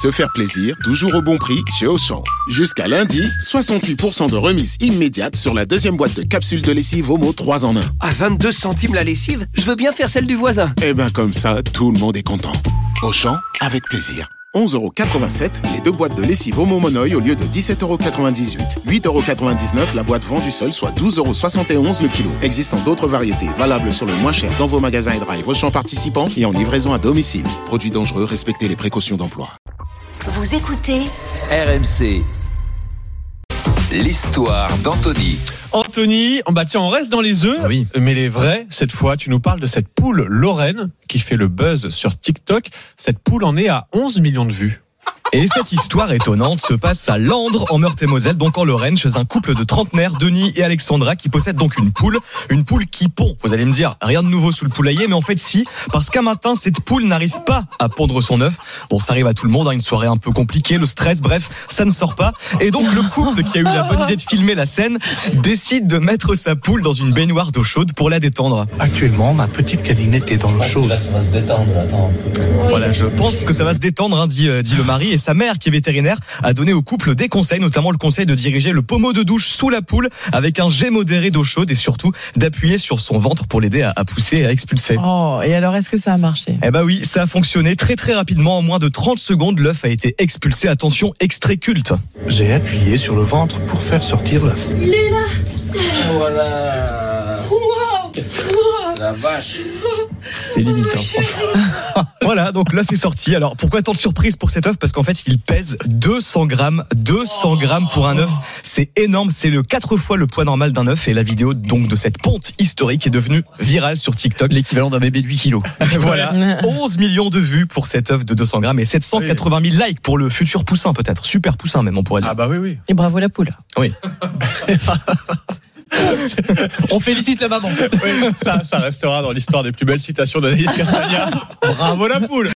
Se faire plaisir, toujours au bon prix chez Auchan. Jusqu'à lundi, 68% de remise immédiate sur la deuxième boîte de capsules de lessive Omo 3 en 1. À 22 centimes la lessive, je veux bien faire celle du voisin. Eh ben comme ça, tout le monde est content. Auchan, avec plaisir. 11,87€ les 2 boîtes de lessive Omo Monoï au lieu de 17,98€. 8,99€ la boîte vendue seule, soit 12,71€ le kilo. Existant d'autres variétés, valables sur le moins cher dans vos magasins et drive Auchan participants et en livraison à domicile. Produits dangereux, respectez les précautions d'emploi. Vous écoutez RMC. L'histoire d'Anthony. Anthony, on reste dans les œufs, oui. Mais les vrais. Cette fois, tu nous parles de cette poule Lorraine qui fait le buzz sur TikTok. Cette poule en est à 11 millions de vues. Et cette histoire étonnante se passe à Landres, en Meurthe-et-Moselle, donc en Lorraine, chez un couple de trentenaires, Denis et Alexandra, qui possèdent donc une poule qui pond. Vous allez me dire, rien de nouveau sous le poulailler, mais en fait si, parce qu'un matin, cette poule n'arrive pas à pondre son œuf. Bon, ça arrive à tout le monde, une soirée un peu compliquée, le stress, bref, ça ne sort pas. Et donc le couple qui a eu la bonne idée de filmer la scène décide de mettre sa poule dans une baignoire d'eau chaude pour la détendre. Actuellement, ma petite câlinette est dans l'eau chaude. Là, ça va se détendre, attends. Voilà, je pense que ça va se détendre, dit le mari. Et sa mère, qui est vétérinaire, a donné au couple des conseils, notamment le conseil de diriger le pommeau de douche sous la poule avec un jet modéré d'eau chaude et surtout d'appuyer sur son ventre pour l'aider à pousser et à expulser. Oh, et alors est-ce que ça a marché ? Eh ben oui, ça a fonctionné très très rapidement. En moins de 30 secondes, l'œuf a été expulsé. Attention, extrait culte. J'ai appuyé sur le ventre pour faire sortir l'œuf. Il est là. Voilà. Wow. La vache. C'est limite, franchement. Voilà, donc l'œuf est sorti. Alors pourquoi tant de surprise pour cet œuf ? Parce qu'en fait il pèse 200 grammes. 200 grammes pour un œuf, c'est énorme. C'est le 4 fois le poids normal d'un œuf. Et la vidéo donc de cette ponte historique est devenue virale sur TikTok. L'équivalent d'un bébé de 8 kilos. Voilà, 11 millions de vues pour cet œuf de 200 grammes et 780 000 likes pour le futur poussin peut-être. Super poussin même, on pourrait dire. Ah bah oui. Et bravo la poule. Oui. On félicite la maman. Oui, ça restera dans l'histoire des plus belles citations d'Anaïs Castagna. Bravo la poule.